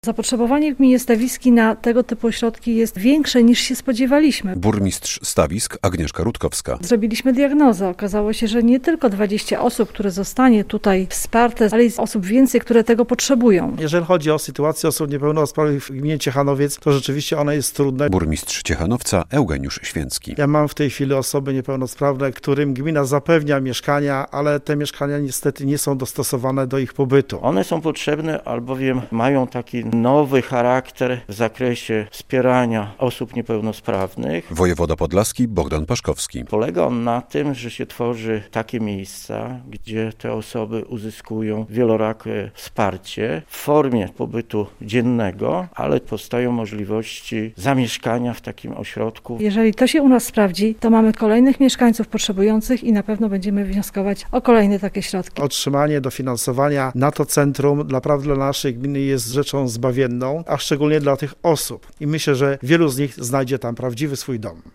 Zapotrzebowanie w gminie Stawiski na tego typu ośrodki jest większe niż się spodziewaliśmy. Burmistrz Stawisk Agnieszka Rutkowska. Zrobiliśmy diagnozę. Okazało się, że nie tylko 20 osób, które zostanie tutaj wsparte, ale jest osób więcej, które tego potrzebują. Jeżeli chodzi o sytuację osób niepełnosprawnych w gminie Ciechanowiec, to rzeczywiście ona jest trudna. Burmistrz Ciechanowca Eugeniusz Święcki. Ja mam w tej chwili osoby niepełnosprawne, którym gmina zapewnia mieszkania, ale te mieszkania niestety nie są dostosowane do ich pobytu. One są potrzebne, albowiem mają taki nowy charakter w zakresie wspierania osób niepełnosprawnych. Wojewoda podlaski Bogdan Paszkowski. Polega on na tym, że się tworzy takie miejsca, gdzie te osoby uzyskują wielorakie wsparcie w formie pobytu dziennego, ale powstają możliwości zamieszkania w takim ośrodku. Jeżeli to się u nas sprawdzi, to mamy kolejnych mieszkańców potrzebujących i na pewno będziemy wnioskować o kolejne takie środki. Otrzymanie dofinansowania na to centrum naprawdę dla naszej gminy jest rzeczą zbawienną, a szczególnie dla tych osób. I myślę, że wielu z nich znajdzie tam prawdziwy swój dom.